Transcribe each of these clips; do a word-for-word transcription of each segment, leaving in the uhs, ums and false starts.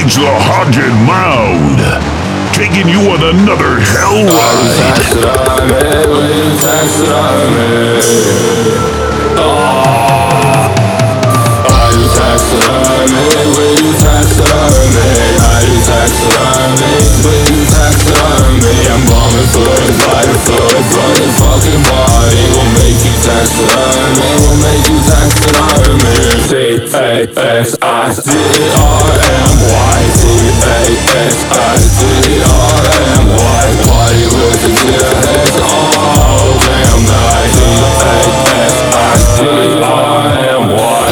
reach the haunted mound, taking you on another hell ride. I'm bombing fluid, fighter fluid, running fucking body. Will make you taxidermy, will make you taxidermy. T A X I D R M Y, T A X I D R M Y. Body with the gearheads all damn night. T A X I D R M Y.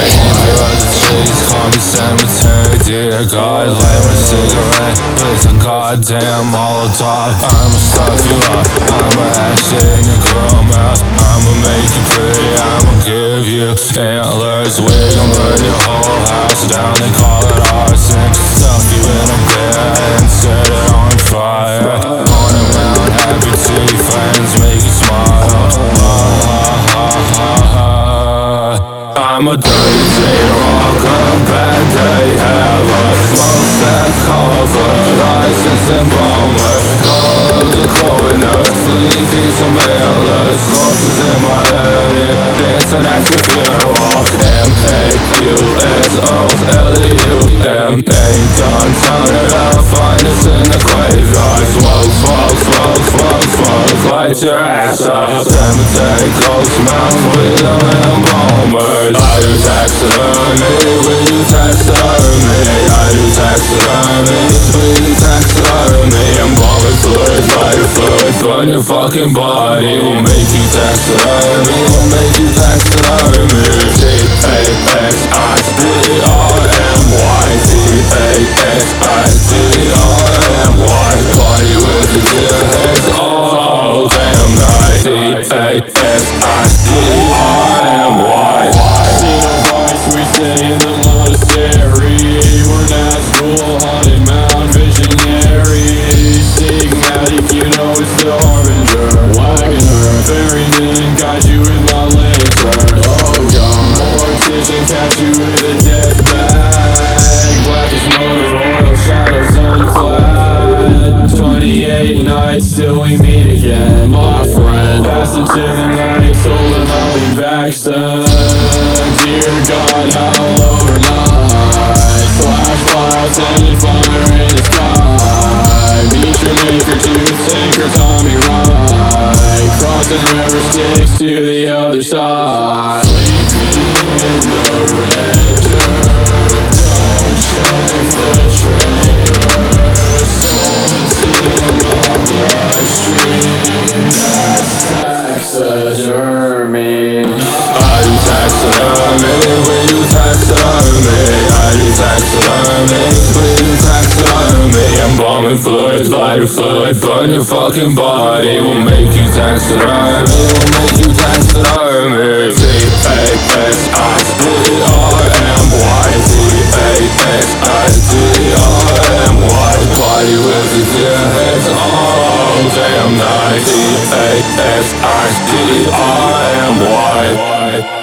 Call me cemetery, dear God, light my cigarette with a goddamn Molotov. I'ma stuff you up, I'ma ash it in your girl mouth. I'ma make you pretty, I'ma give you antlers. We gon' burn your whole house down, they call it arson. Stuff you in a bed and set it on fire. On a mount, happy to your friends, make you smile. Ha ha ha ha ha. I'm a dirty day rocker, bad day haver. Smoke that cover, license and bomber. Call the coroner, sleepy some mailers. Corpses in my head, dancing at your funeral. M A Q S O L U M A, done, turn it up, find us in the graveyard. Smoke, smoke, smoke, smoke, smoke, light your ass up. Cemetery, close mouth, with them and bombers. I do taxidermy, will you taxidermy? I do taxidermy, will you taxidermy? I'm bombing fluid, lighter fluid, burn your fucking body. Will make you taxidermy, will make you taxidermy. T A X I D R M Y, T A X I D R M Y. Body with the gearheads all damn night. T A X I D R M Y. We stay in the monastery. We're Nazgul, haunted mound visionary. Stigmatic, you know it's the harbinger. Wagoner, ferryman, guide you with my lantern. Oh God, mortician, catch you with a death bag. Blackest motor oil, shadows unclad. Twenty-eight nights till we meet again, my friend. Pass into the night, soul and I'll be back soon. Dear God, how overnight. Flash clouds and fire in the sky. Meet your maker to sink or Tommy Ride. Crossing river Styx to the other side. Sleeping in the red dirt. Don't check the trailer. Someone's in my bloodstream. That's taxidermy. I do taxidermy, will you taxidermy? I do taxidermy, will you taxidermy? I'm bombing fluid, lighter fluid, burn your fucking body. Will make you taxidermy, will make you taxidermy. T A X I D R M Y, T A X I D R M Y. Body with the gearheads all damn night. T A X I D R M Y.